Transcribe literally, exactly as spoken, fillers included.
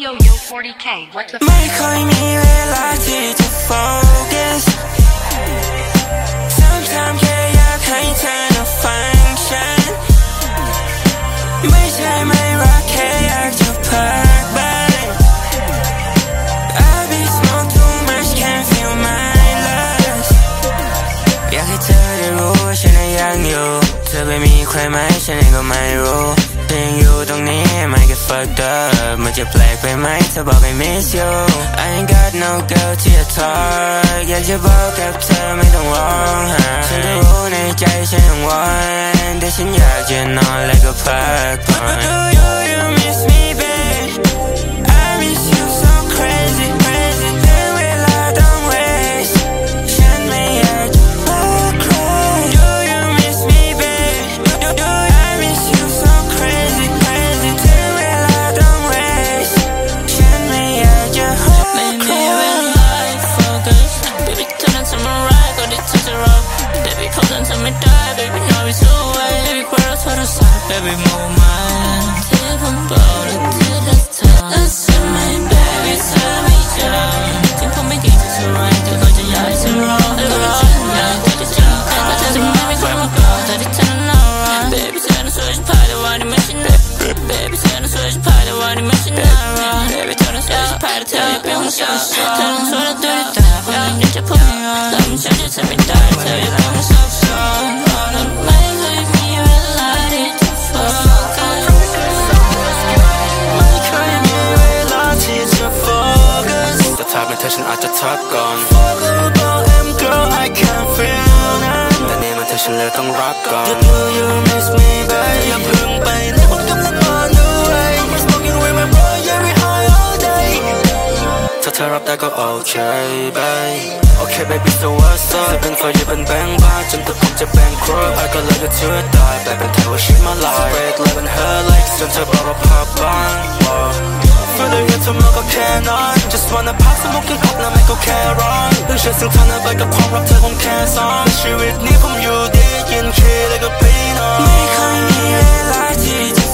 yo yo forty K what the ไม่ค่อยมีเวลาที่จะ focus Sometimes แค่อยากให้เธอน่ะฟังฉันไม่ใช่ไม่รักแค่อยากจะพักบ้าง I be smoke too much can't feel my lust อยากให้เธอได้รู้ว่าฉันน่ะยังอยู่เธอไม่มีใครไหมฉันเองก็ไม่รู้เพียงอยู่ตรงนี้ไม่ get fucked up มันจะแปลกไปไหมเธอบอก I miss you I ain't got no girl ที่จะ talk อยากจะบอกกับเธอไม่ต้องร้องไห้ฉันก็รู้ในใจฉันยังหวั่นแต่ฉันอยากจะนอนแล้วก็พักผ่อน Do you you miss me babe I miss you so crazy crazy แต่เวลาต้อง waste ฉันไม่อยากจะพักใคร Do you miss me babe Do do I miss you so crazy crazy แต่เวลาต้อง waste ฉันไม่อยากจะพักใครไม่มีเวลา focus Baby เธอนั้นทำอะไรก็ได้เธอจะรับ Baby เขานั้นทำไม่ได้ Baby know it's away Baby เปิดโทรศัพท์ Baby move my ที่ผมบอกและที่เธอทำและทำไม Baby เธอไม่ยอมถึงผมไม่ดีเท่าไรแต่ก็จะอยากให้เธอรอแต่ว่าฉันอยากเธอจะจำแต่เธอจะไม่มีใครมาก่อนแต่ที่เธอนั้นน่ารัก Baby เธอนั้นสวยฉันพายแต่ว่านี่ไม่ใช่น่า Baby เธอนั้นสวยฉันพายแต่ว่านี่ไม่ใช่น่ารัก Baby เธอนั้นสวยฉันพายแต่เธอยังเป็นของฉันเธอนั้นสวยและดูดีแต่คนนั้นยังจะพูดไม่ออกแล้วมันฉันจะทำไม่ได้เธอยังเป็นของซับซ้อนไม่เคยมีเวลาที่จะโฟกัสไม่เคยมีเวลาที่จะ focus แต่ถ้าเป็นเธอฉันอาจจะทักก่อน Focusable I'm girl I can't feel นั้นแต่นี่มันเธอฉันเลยต้องรักก่อน Do you miss me babe อย่าเพิ่งไปไหนผมกำลัง on the way I'm smoking with my bro yeah we high all day ถ้าเธอรับได้ก็โอเค babe Okay baby so what's up จะเป็นไฟจะเป็นแบงค์บ้าจนตัวผมจะแบงค์ครบ I got like a tear die แบบเป็นเธอว่า she my life Spread love in her legs จนเธอบอกว่าพักบ้าง Further yet เธอมาก็แค่นั้น Just wanna pop smoking pop นะไม่ก็แค่ร้องเรื่องฉันซึ่งเธอนั้นไปกับความรักเธอผมแค่ซ้อมชีวิตนี้ผมอยู่ได้ยินคีย์แล้วก็พี่น้องไม่เคยมีเวลาที่จะ